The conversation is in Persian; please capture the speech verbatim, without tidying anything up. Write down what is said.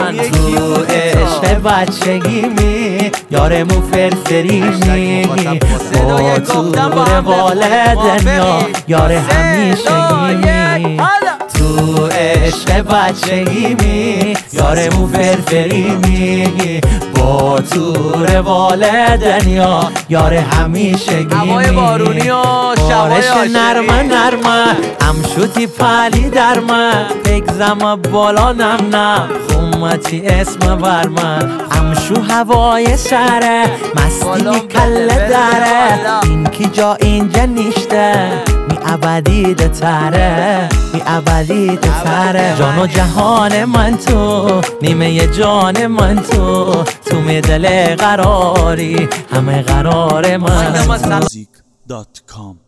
تو عشق بچگیمی یارمو فرفریمی با تور والدن یا یار همیشگیمی تو عشق بچگیمی یارمو فرفریمی با تور والدن یا یار همیشگیمی هوای بارونی و شبای عاشقی نرمه نرمه همشوتی پلی درمه بگزم بالا نم نم خمتی اسم برمه همشو هوای سره مستی می کل داره این کی جا اینجا نیشته می ابدیده تره می ابدیده تره جان و جهان من تو نیمه جان من تو تو می دل قراری همه قرار من موزیک دات کام